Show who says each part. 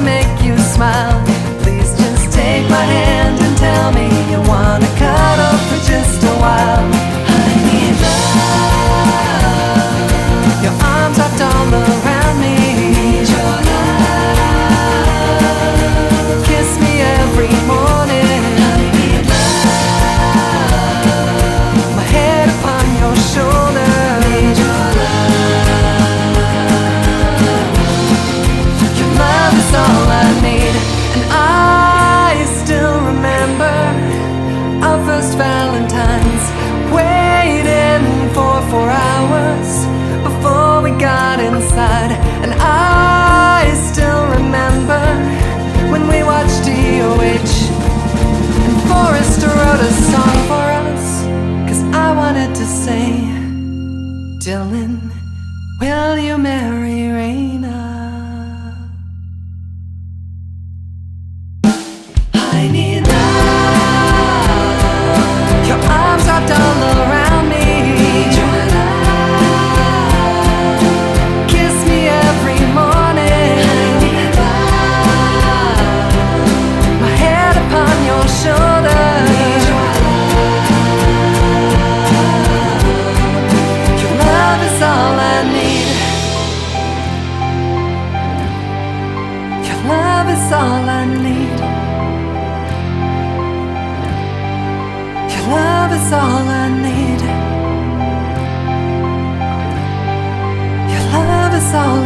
Speaker 1: make you smile. Please just take my hand and tell me you wanna cuddle for just a while. I need love, your arms wrapped all around me. Need your love, kiss me every morning. I need love, my head upon your shoulder. Need your love is all I need. And I still remember our first Valentine's, waiting for 4 hours before we got inside. And I still remember when we watched DOH and Forrest wrote a song for us, 'cause I wanted to say, Dylan, will you marry Raina? I need love, your arms wrapped all around me. Need your love, kiss me every morning. I need love, my head upon your shoulder. Need your love is all I need. Your love is all I need. Love is all I need. Your love is all